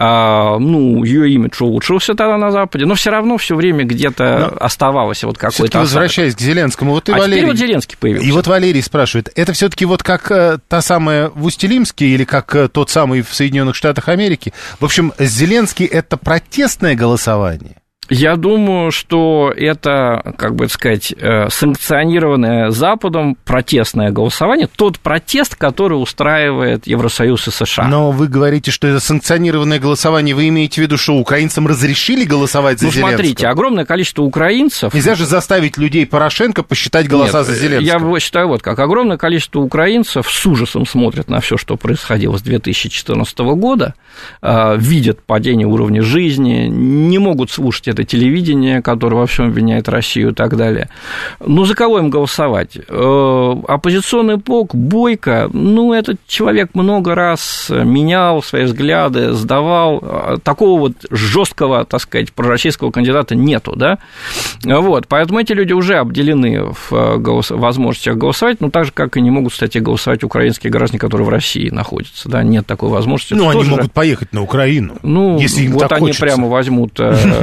а, ну, ее имидж улучшился тогда на Западе, но все равно все время где-то но оставалось вот какой-то осадок. Возвращаясь к Зеленскому, вот и а Валерий... теперь вот Зеленский появился. И вот Валерий спрашивает, это все-таки вот как э, та самая в Усть-Илимске или как э, тот самый в Соединенных Штатах Америки? В общем, Зеленский — это протестное голосование? Я думаю, что это, как бы сказать, санкционированное Западом протестное голосование, тот протест, который устраивает Евросоюз и США. Но вы говорите, что это санкционированное голосование, вы имеете в виду, что украинцам разрешили голосовать за ну, Зеленского? Ну, смотрите, огромное количество украинцев... Нельзя же заставить людей Порошенко посчитать голоса Нет, за Зеленского. Я считаю вот как. Огромное количество украинцев с ужасом смотрят на все, что происходило с две тысячи четырнадцатого года, видят падение уровня жизни, не могут слушать это телевидение, которое во всем обвиняет Россию и так далее. Ну, за кого им голосовать? Оппозиционный блок Бойко, ну, этот человек много раз менял свои взгляды, сдавал. Такого вот жесткого, так сказать, пророссийского кандидата нету, да? Вот, поэтому эти люди уже обделены в голос... возможностях голосовать, ну, так же, как и не могут, кстати, голосовать украинские граждане, которые в России находятся, да, нет такой возможности. Ну, они могут поехать на Украину, ну, если им вот так они хочется. Прямо возьмут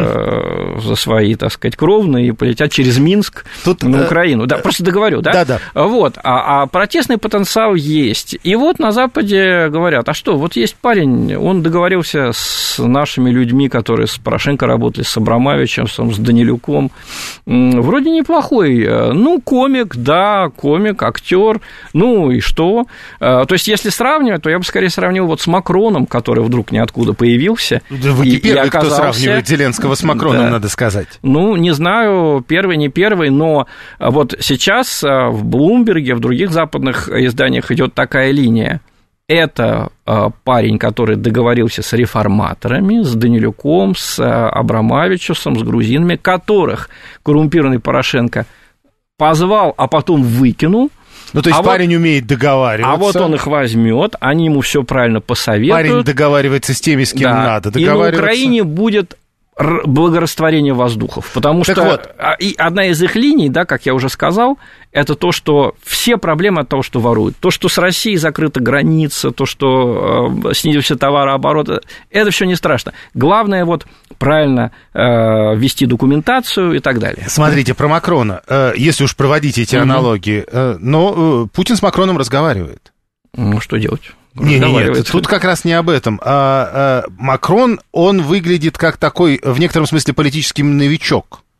за свои, так сказать, кровные и полетят через Минск Тут, на Украину. Да, просто договорю, да? Да, да. Вот, а, а протестный потенциал есть. И вот на Западе говорят, а что, вот есть парень, он договорился с нашими людьми, которые с Порошенко работали, с Абрамовичем, с Данилюком, вроде неплохой, ну, комик, да, комик, актер, ну, и что? То есть, если сравнивать, то я бы скорее сравнил вот с Макроном, который вдруг ниоткуда появился. Да вы не первый, кто сравнивает Зеленского с Макроном, да. Надо сказать. Ну, не знаю, первый, не первый, но вот сейчас в Блумберге, в других западных изданиях идет такая линия. Это парень, который договорился с реформаторами, с Данилюком, с Абрамовичем, с грузинами, которых коррумпированный Порошенко позвал, а потом выкинул. Ну, то есть а парень вот, умеет договариваться. А вот он их возьмет, они ему все правильно посоветуют. Парень договаривается с теми, с кем да. надо договариваться. И на Украине будет благорастворение воздухов, потому так что вот. И одна из их линий, да, как я уже сказал, это то, что все проблемы от того, что воруют. То, что с Россией закрыта граница, то, что э, снизился товарооборот, это все не страшно. Главное вот правильно э, вести документацию и так далее. Смотрите, про Макрона, э, если уж проводить эти mm-hmm. аналогии, э, но э, Путин с Макроном разговаривает. Ну, что делать? Не, не, нет, тут как раз не об этом. А, а, Макрон, он выглядит как такой, в некотором смысле, политический новичок.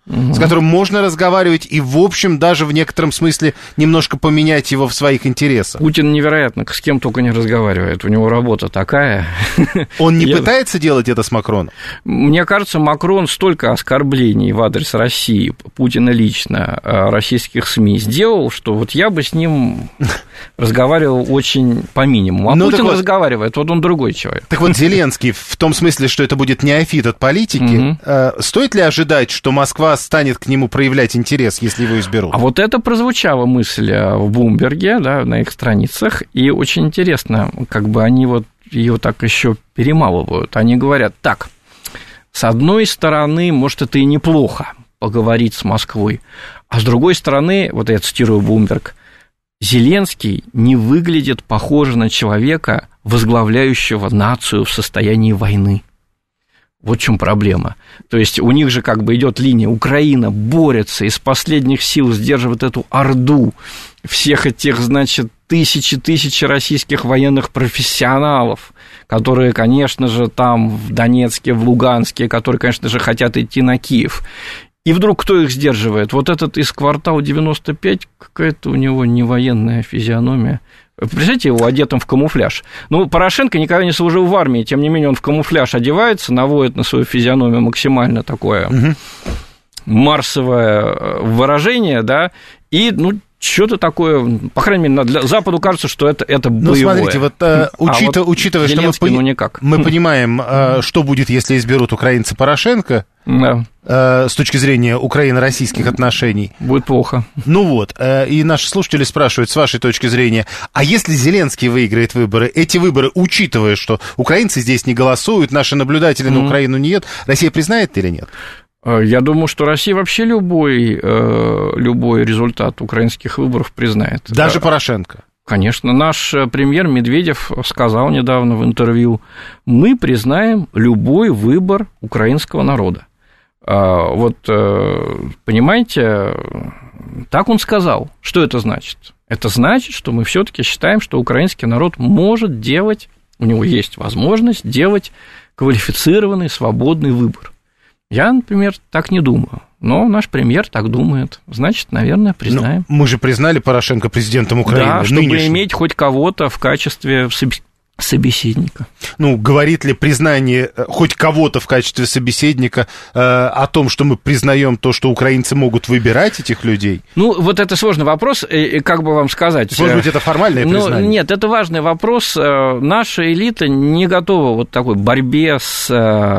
угу. с которым можно разговаривать и, в общем, даже в некотором смысле немножко поменять его в своих интересах. Путин невероятно с кем только не разговаривает, у него работа такая. Он не Я... пытается делать это с Макроном? Мне кажется, Макрон столько оскорблений в адрес России, Путина лично, российских СМИ сделал, что вот я бы с ним разговаривал очень по минимуму. А ну, Путин вот... разговаривает, вот он другой человек. Так вот, Зеленский, в том смысле, что это будет неофит от политики, угу. стоит ли ожидать, что Москва станет к нему проявлять интерес, если его изберут? А вот это прозвучала мысль в Блумберге, да, на их страницах, и очень интересно, как бы они вот ее так еще перемалывают. Они говорят, так, с одной стороны, может, это и неплохо поговорить с Москвой, а с другой стороны, вот я цитирую Блумберг, Зеленский не выглядит похоже на человека, возглавляющего нацию в состоянии войны. Вот в чем проблема. То есть у них же как бы идет линия, Украина борется, из последних сил сдерживает эту орду всех этих, значит, тысячи-тысячи российских военных профессионалов, которые, конечно же, там в Донецке, в Луганске, которые, конечно же, хотят идти на Киев. И вдруг кто их сдерживает? Вот этот из квартала девяносто пять, какая-то у него невоенная физиономия. Представляете, его одетым в камуфляж. Ну, Порошенко никогда не служил в армии, тем не менее он в камуфляж одевается, наводит на свою физиономию максимально такое угу. марсовое выражение, да, и, ну, что-то такое, по крайней мере, для Западу кажется, что это, это боевое. Ну, смотрите, вот, а, учитывая, вот учитывая что мы, пони... ну, никак. мы понимаем, что будет, если изберут украинцы Порошенко, да. с точки зрения украино-российских отношений. Будет плохо. Ну вот, и наши слушатели спрашивают, с вашей точки зрения, а если Зеленский выиграет выборы, эти выборы, учитывая, что украинцы здесь не голосуют, наши наблюдатели mm-hmm. на Украину не едут, Россия признает или нет? Я думаю, что Россия вообще любой, любой результат украинских выборов признает. Даже Порошенко? Конечно. Наш премьер Медведев сказал недавно в интервью, мы признаем любой выбор украинского народа. Вот, понимаете, так он сказал. Что это значит? Это значит, что мы все-таки считаем, что украинский народ может делать, у него есть возможность делать квалифицированный, свободный выбор. Я, например, так не думаю, но наш премьер так думает. Значит, наверное, признаем. Но мы же признали Порошенко президентом Украины. Да, чтобы нынешним. Иметь хоть кого-то в качестве собеседника. Ну, говорит ли признание хоть кого-то в качестве собеседника э, о том, что мы признаем то, что украинцы могут выбирать этих людей? Ну, вот это сложный вопрос, и как бы вам сказать... Может быть, это формальное признание? Ну, нет, это важный вопрос. Наша элита не готова вот такой борьбе с,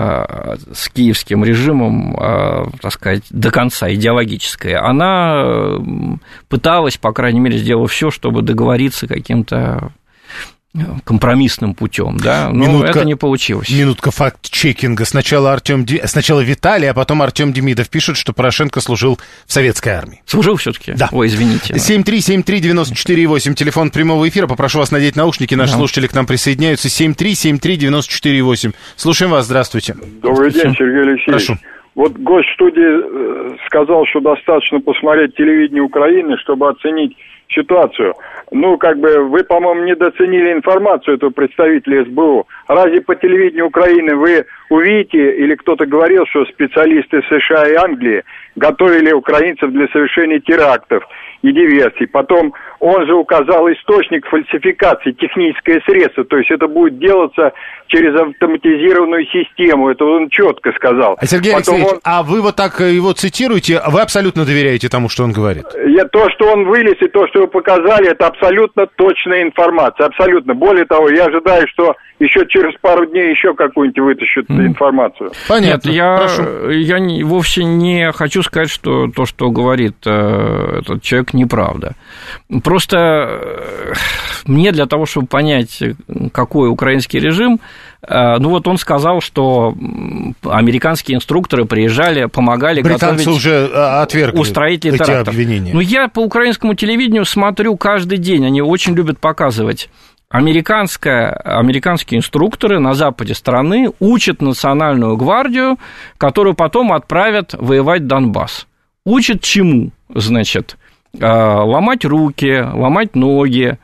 с киевским режимом, так сказать, до конца, идеологической. Она пыталась, по крайней мере, сделала все, чтобы договориться каким-то компромиссным путем, да, но минутка, это не получилось. Минутка факт-чекинга. Сначала, Артём, Сначала Виталий, а потом Артём Демидов пишет, что Порошенко служил в советской армии. Служил все-таки? Да. Ой, извините. семь три семь три девять четыре восемь, телефон прямого эфира. Попрошу вас надеть наушники, наши да. слушатели к нам присоединяются. семь три семь три девять четыре восемь. Слушаем вас, здравствуйте. Добрый день, Сергей Алексеевич. Прошу. Вот гость студии сказал, что достаточно посмотреть телевидение Украины, чтобы оценить ситуацию. Ну, как бы, вы, по-моему, недооценили информацию этого представителя СБУ. Разве по телевидению Украины вы увидите, или кто-то говорил, что специалисты США и Англии готовили украинцев для совершения терактов и диверсий? Потом он же указал источник фальсификации, техническое средство, то есть это будет делаться через автоматизированную систему, это он четко сказал. А Сергей Потом Алексеевич, он... а вы вот так его цитируете, вы абсолютно доверяете тому, что он говорит? Я, то, что он вылез, и то, что вы показали, это абсолютно точная информация, абсолютно. Более того, я ожидаю, что еще через пару дней еще какую-нибудь вытащат mm. информацию. Понятно. Нет, я, я не, вовсе не хочу сказать, что то, что говорит э, этот человек, неправда. Просто э, мне для того, чтобы понять, какой украинский режим, э, ну вот он сказал, что американские инструкторы приезжали, помогали Британцы готовить уже отвергли устроителей эти терактов. обвинения. Ну, я по украинскому телевидению смотрю каждый день, они очень любят показывать. Американская, американские инструкторы на западе страны учат национальную гвардию, которую потом отправят воевать Донбасс. Учат чему? Значит, ломать руки, ломать ноги,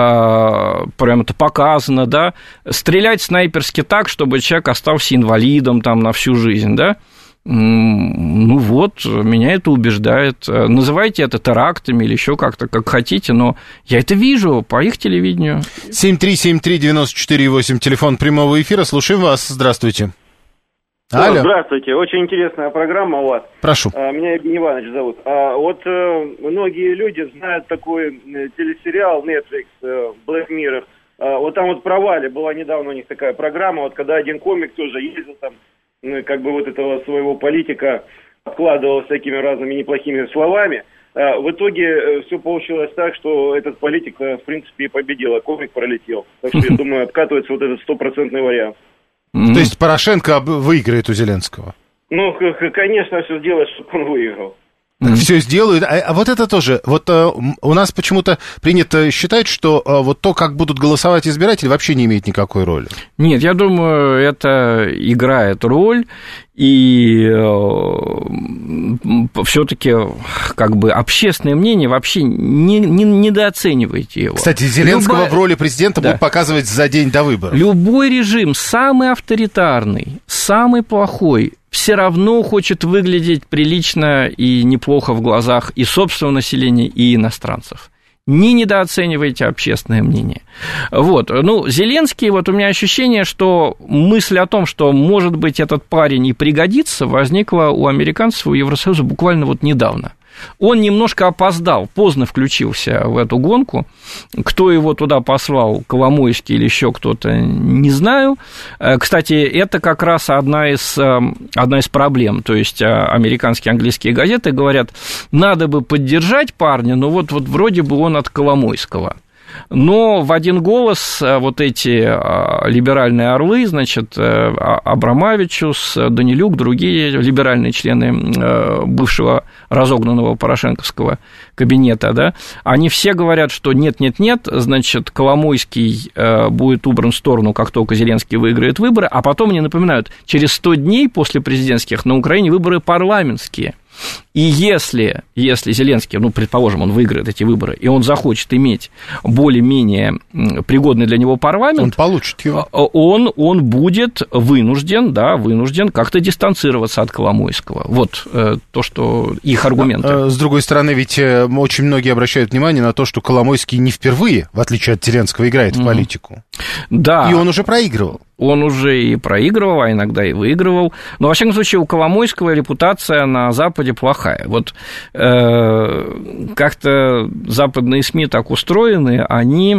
прям это показано, да, стрелять снайперски так, чтобы человек остался инвалидом там на всю жизнь, да. Ну вот, меня это убеждает. Называйте это терактами или еще как-то, как хотите, но я это вижу по их телевидению. семь три семь три девять четыре восемь, телефон прямого эфира. Слушаем вас. Здравствуйте. Алло. Здравствуйте. Очень интересная программа у вас. Прошу. Меня Евгений Иванович зовут. Вот многие люди знают такой телесериал Netflix Black Mirror. Вот там вот про Вали была недавно у них такая программа, вот когда один комик тоже ездил там, ну, как бы вот этого своего политика обкладывал всякими разными неплохими словами. В итоге все получилось так, что этот политик, в принципе, и победил, а комик пролетел. Так что, я думаю, обкатывается вот этот стопроцентный вариант. То есть Порошенко выиграет у Зеленского? Ну, конечно, все сделает, чтобы он выиграл. Так mm-hmm. все сделают. А, а вот это тоже. Вот а, у нас почему-то принято считать, что а, вот то, как будут голосовать избиратели, вообще не имеет никакой роли. Нет, я думаю, это играет роль. И все-таки как бы общественное мнение вообще не, не, недооценивайте его. Кстати, Зеленского Любая... в роли президента да. будут показывать за день до выборов. Любой режим, самый авторитарный, самый плохой, все равно хочет выглядеть прилично и неплохо в глазах и собственного населения, и иностранцев. Не недооценивайте общественное мнение. Вот, ну, Зеленский, вот у меня ощущение, что мысль о том, что, может быть, этот парень и пригодится, возникла у американцев, у Евросоюза буквально вот недавно. Он немножко опоздал, поздно включился в эту гонку. Кто его туда послал, Коломойский или еще кто-то, не знаю. Кстати, это как раз одна из, одна из проблем. То есть американские, английские газеты говорят, надо бы поддержать парня, но вот, вот вроде бы он от Коломойского. Но в один голос вот эти либеральные орлы, значит, Абрамовичус, Данилюк, другие либеральные члены бывшего разогнанного порошенковского кабинета, да, они все говорят, что нет-нет-нет, значит, Коломойский будет убран в сторону, как только Зеленский выиграет выборы, а потом они напоминают, через сто дней после президентских на Украине выборы парламентские. И если, если Зеленский, ну, предположим, он выиграет эти выборы, и он захочет иметь более-менее пригодный для него парламент, он получит его. Он, он будет вынужден, да, вынужден как-то дистанцироваться от Коломойского. Вот э, то, что их аргументы. С другой стороны, ведь очень многие обращают внимание на то, что Коломойский не впервые, в отличие от Зеленского, играет в политику. Да. И он уже проигрывал. Он уже и проигрывал, а иногда и выигрывал. Но, во всяком случае, у Коломойского репутация на Западе плохая. Вот э, как-то западные СМИ так устроены, они...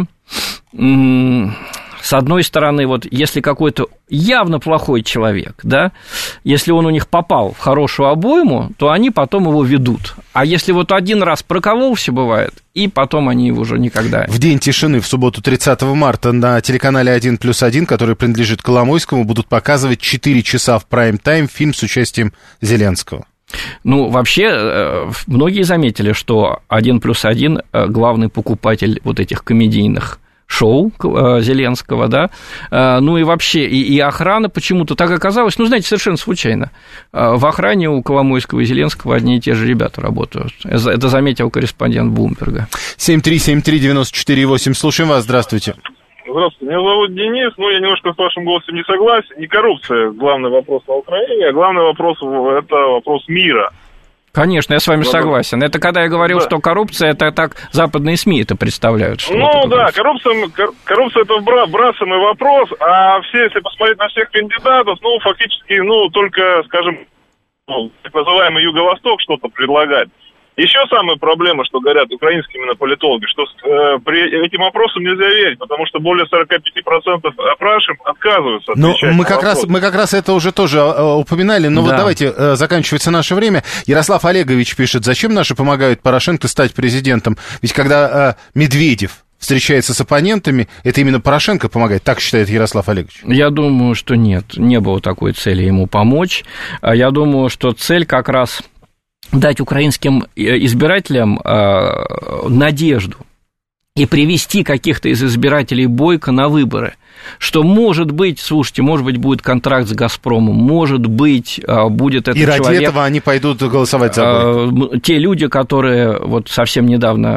Э, с одной стороны, вот если какой-то явно плохой человек, да, если он у них попал в хорошую обойму, то они потом его ведут. А если вот один раз прокололся, бывает, и потом они его уже никогда... В день тишины в субботу тридцатого марта на телеканале один плюс один, который принадлежит Коломойскому, будут показывать четыре часа в прайм-тайм фильм с участием Зеленского. Ну, вообще, многие заметили, что один плюс один главный покупатель вот этих комедийных шоу Зеленского, да, ну и вообще, и, и охрана почему-то так оказалась, ну, знаете, совершенно случайно. В охране у Коломойского и Зеленского одни и те же ребята работают. Это заметил корреспондент Блумберга. семь три семь три девять четыре восемь, слушаем вас, здравствуйте. Здравствуйте, меня зовут Денис, но я немножко с вашим голосом не согласен. Не коррупция главный вопрос на Украине, а главный вопрос – это вопрос мира. Конечно, я с вами согласен. Это когда я говорил, да. что коррупция, это так западные СМИ это представляют. Что ну вот да, коррупция, коррупция это бросаемый вопрос, а все, если посмотреть на всех кандидатов, ну, фактически, ну, только, скажем, ну, так называемый Юго-Восток что-то предлагает. Еще самая проблема, что говорят украинские именно политологи, что э, при этим вопросам нельзя верить, потому что более сорок пять процентов опрашиваем отказываются отвечать. Но мы как раз, мы как раз это уже тоже э, упоминали, но да. вот давайте, э, заканчивается наше время. Ярослав Олегович пишет, зачем наши помогают Порошенко стать президентом? Ведь когда э, Медведев встречается с оппонентами, это именно Порошенко помогает, так считает Ярослав Олегович? Я думаю, что нет, не было такой цели ему помочь. Я думаю, что цель как раз... дать украинским избирателям э, надежду и привести каких-то из избирателей Бойко на выборы, что, может быть, слушайте, может быть, будет контракт с «Газпромом», может быть, э, будет этот человек... И ради этого они пойдут голосовать за Бойко. Э, те люди, которые вот совсем недавно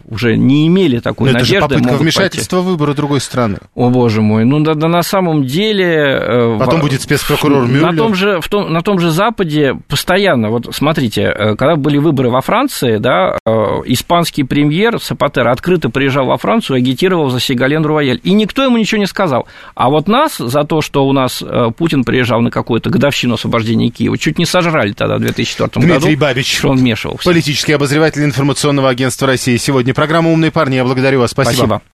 уже не имели такой Но надежды. Это же попытка могут вмешательства пойти. в выборы другой страны. О, боже мой, ну да, да на самом деле... Потом в, будет спецпрокурор Мюллер. На том, же, в том, на том же Западе постоянно, вот смотрите, когда были выборы во Франции, да, испанский премьер Сапатера открыто приезжал во Францию, агитировал за Сигален-Руаяль, и никто ему ничего не сказал. А вот нас за то, что у нас Путин приезжал на какую-то годовщину освобождения Киева, чуть не сожрали тогда в две тысячи четвёртом году. Дмитрий Бабич, что он вмешивался. Политический обозреватель информационного агентства России. Сегодня программа «Умные парни». Я благодарю вас. Спасибо. Спасибо.